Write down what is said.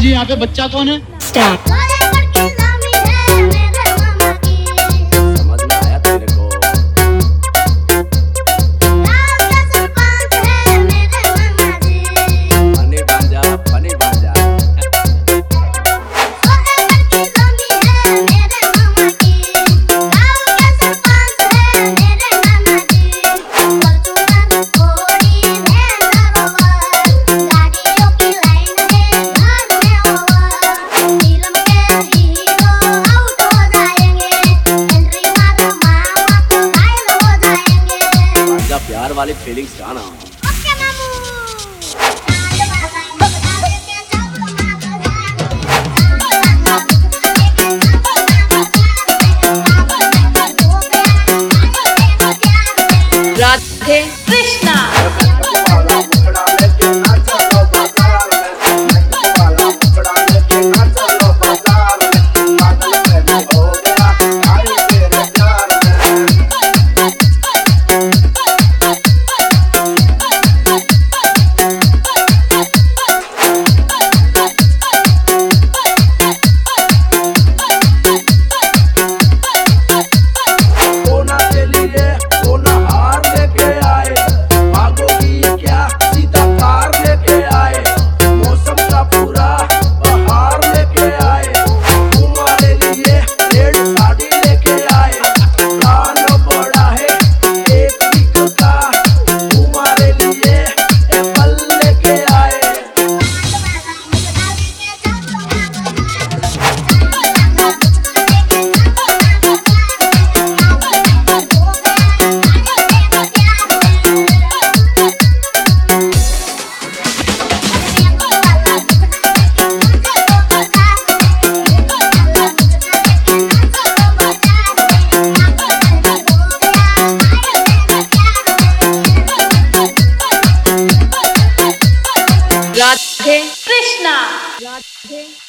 जी यहाँ पे बच्चा कौन है? स्टार्ट। समझ में आया तेरे को? फनी बन जा, फनी बन जा। प्यार वाली फीलिंग्स गाना। राधे कृष्णा। राधे कृष्णा। राधे